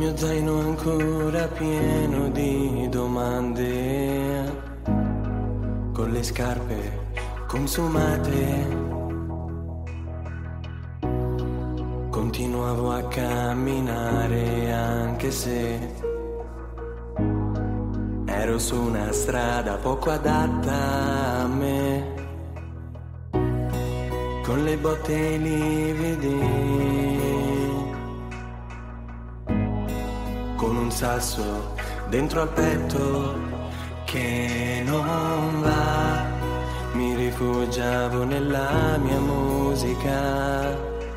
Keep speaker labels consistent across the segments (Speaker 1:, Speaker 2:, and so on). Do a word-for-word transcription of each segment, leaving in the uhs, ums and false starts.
Speaker 1: mio zaino ancora pieno di domande, con le scarpe consumate. Continuavo a camminare anche se ero su una strada poco adatta a me, con le botte lividi, con un sasso dentro al petto che non va. Mi rifugiavo nella mia musica,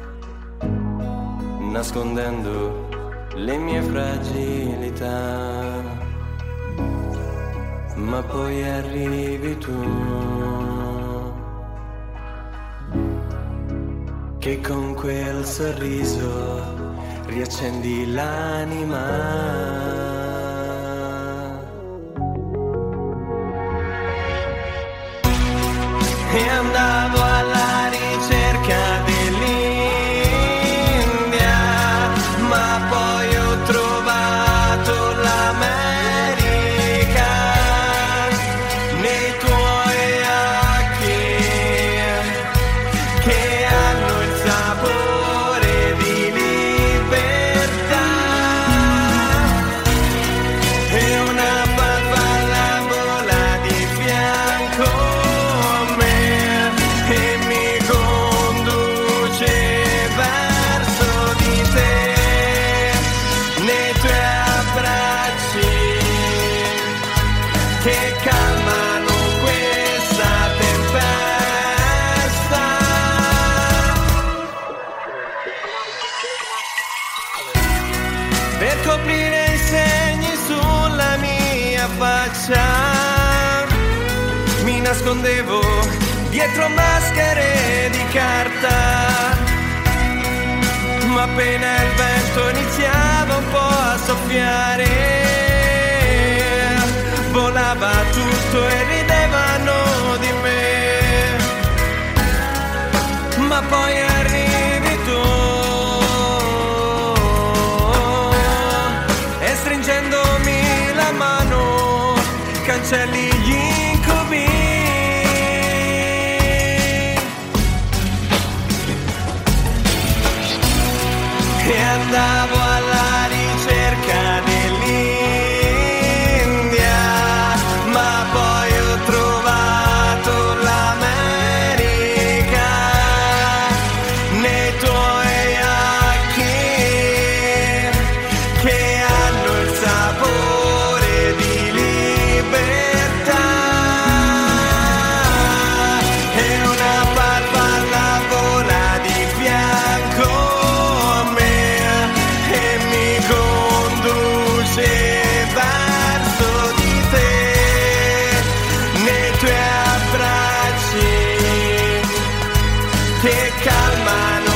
Speaker 1: nascondendo le mie fragilità. Ma poi arrivi tu, che con quel sorriso riaccendi l'anima. E andavo alla ricerca dell'India, ma poi ho trovato l'America nei tuoi occhi, che hanno il sapore di libertà. E una farfalla vola di fianco a me e mi conduce verso di te, nei tuoi abbracci che calmano questa tempesta. Per coprire i segni sulla mia faccia mi nascondevo dietro maschere di carta, ma appena il vento iniziava un po' a soffiare, volava tutto e ridevano di me. Ma poi arrivi tu e stringendomi la mano cancelli gli incubi. E andavo alla ricerca dell'India, ma poi ho trovato l'America nei tuoi occhi, che hanno il sapore di libertà. E una farfalla vola di fianco a me e mi conduce verso di te, nei tuoi abbracci che calmano